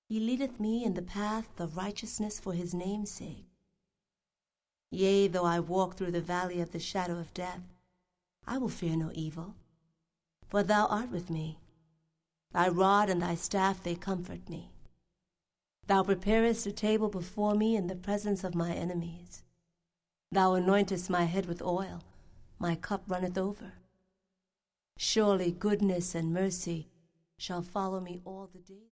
He leadeth me in the path of righteousness for his name's sake. Yea, though I walk through the valley of the shadow of death, I will fear no evil, for thou art with me. Thy rod and thy staff, they comfort me. Thou preparest a table before me in the presence of my enemies. Thou anointest my head with oil, my cup runneth over. Surely goodness and mercy shall follow me all the days.